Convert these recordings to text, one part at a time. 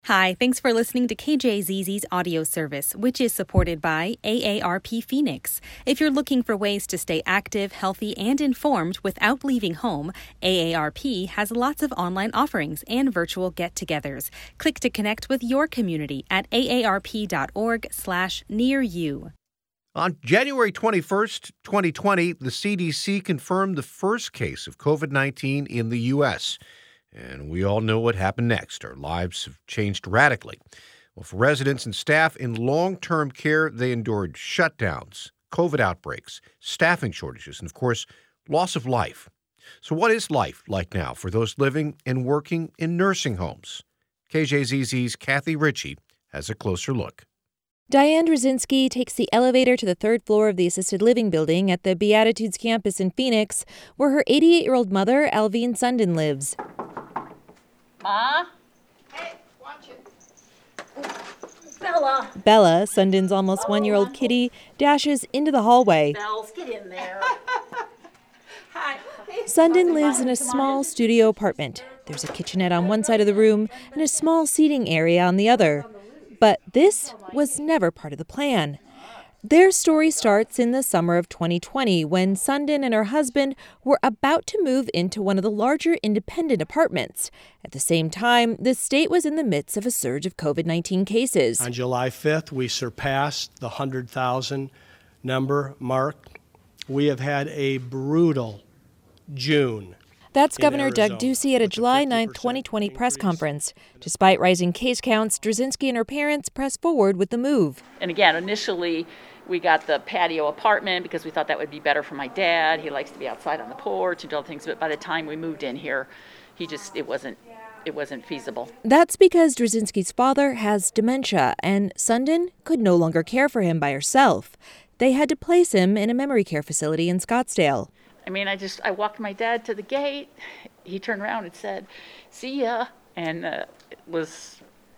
Hi, thanks for listening to KJZZ's audio service, which is supported by AARP Phoenix. If you're looking for ways to stay active, healthy, and informed without leaving home, AARP has lots of online offerings and virtual get-togethers. Click to connect with your community at aarp.org/nearyou. On January 21st, 2020, the CDC confirmed the first case of COVID-19 in the U.S., and we all know what happened next. Our lives have changed radically. Well, for residents and staff in long-term care, they endured shutdowns, COVID outbreaks, staffing shortages, and, of course, loss of life. So what is life like now for those living and working in nursing homes? KJZZ's Kathy Ritchie has a closer look. Diane Drzezinski takes the elevator to the third floor of the assisted living building at the Beatitudes campus in Phoenix, where her 88-year-old mother, Alvine Sundin, lives. Ma? Hey, watch it. Bella, Sundin's almost one-year-old kitty, dashes into the hallway. Bells, get in there. Hi. Sundin lives in a small studio apartment. There's a kitchenette on one side of the room and a small seating area on the other. But this was never part of the plan. Their story starts in the summer of 2020 when Sundin and her husband were about to move into one of the larger independent apartments. At the same time, the state was in the midst of a surge of COVID-19 cases. On July 5th, we surpassed the 100,000 number mark. We have had a brutal June. That's Governor Doug Ducey at a July 9, 2020 press conference. Despite rising case counts, Drzezinski and her parents pressed forward with the move. And again, initially, we got the patio apartment because we thought that would be better for my dad. He likes to be outside on the porch and do other things. But by the time we moved in here, it wasn't feasible. That's because Drzezinski's father has dementia, and Sundin could no longer care for him by herself. They had to place him in a memory care facility in Scottsdale. I mean, I walked my dad to the gate. He turned around and said, "See ya." And it was,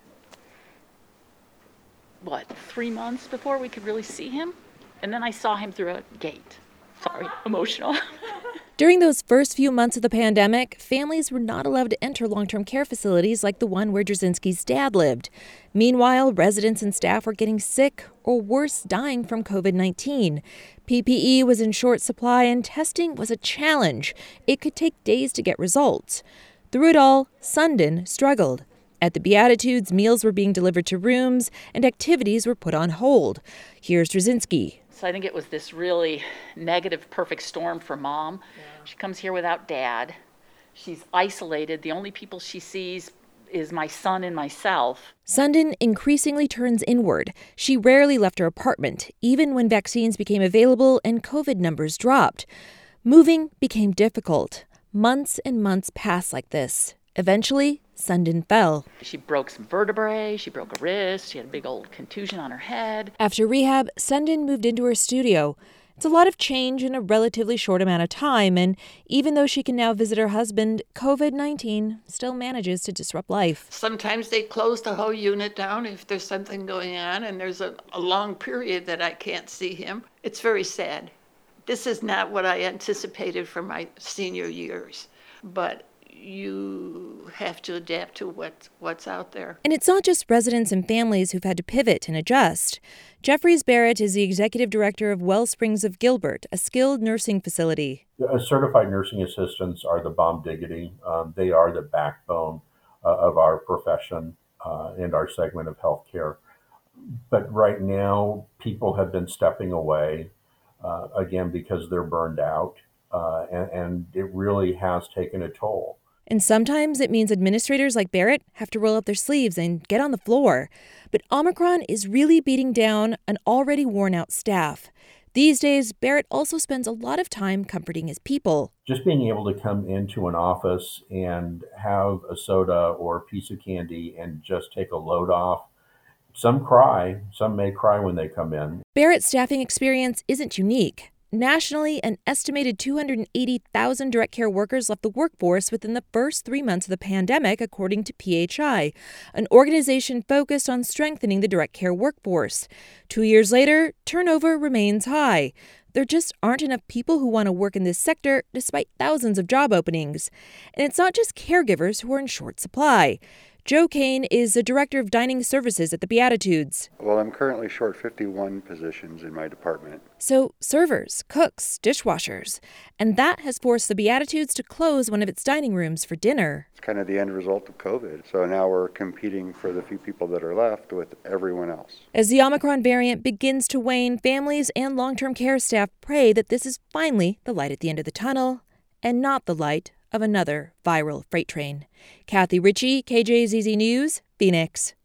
3 months before we could really see him? And then I saw him through a gate. Sorry, emotional. During those first few months of the pandemic, families were not allowed to enter long-term care facilities like the one where Drzezinski's dad lived. Meanwhile, residents and staff were getting sick or worse, dying from COVID-19. PPE was in short supply and testing was a challenge. It could take days to get results. Through it all, Sundin struggled. At the Beatitudes, meals were being delivered to rooms and activities were put on hold. Here's Drzezinski. So I think it was this really negative perfect storm for Mom. Yeah. She comes here without Dad. She's isolated. The only people she sees is my son and myself. Sundin increasingly turns inward. She rarely left her apartment, even when vaccines became available and COVID numbers dropped. Moving became difficult. Months and months passed like this. Eventually, Sundin fell. She broke some vertebrae, she broke a wrist, she had a big old contusion on her head. After rehab, Sundin moved into her studio. It's a lot of change in a relatively short amount of time, and even though she can now visit her husband, COVID-19 still manages to disrupt life. Sometimes they close the whole unit down if there's something going on and there's a long period that I can't see him. It's very sad. This is not what I anticipated for my senior years, but you have to adapt to what's out there. And it's not just residents and families who've had to pivot and adjust. Jeffries Barrett is the executive director of Wellsprings of Gilbert, a skilled nursing facility. Certified nursing assistants are the bomb diggity. They are the backbone of our profession and our segment of healthcare. But right now, people have been stepping away, again, because they're burned out. And it really has taken a toll. And sometimes it means administrators like Barrett have to roll up their sleeves and get on the floor. But Omicron is really beating down an already worn-out staff. These days, Barrett also spends a lot of time comforting his people. Just being able to come into an office and have a soda or a piece of candy and just take a load off. Some cry. Some may cry when they come in. Barrett's staffing experience isn't unique. Nationally, an estimated 280,000 direct care workers left the workforce within the first 3 months of the pandemic, according to PHI, an organization focused on strengthening the direct care workforce. 2 years later, turnover remains high. There just aren't enough people who want to work in this sector despite thousands of job openings. And it's not just caregivers who are in short supply. Joe Kane is the director of dining services at the Beatitudes. Well, I'm currently short 51 positions in my department. So servers, cooks, dishwashers. And that has forced the Beatitudes to close one of its dining rooms for dinner. It's kind of the end result of COVID. So now we're competing for the few people that are left with everyone else. As the Omicron variant begins to wane, families and long-term care staff pray that this is finally the light at the end of the tunnel and not the light of another viral freight train. Kathy Ritchie, KJZZ News, Phoenix.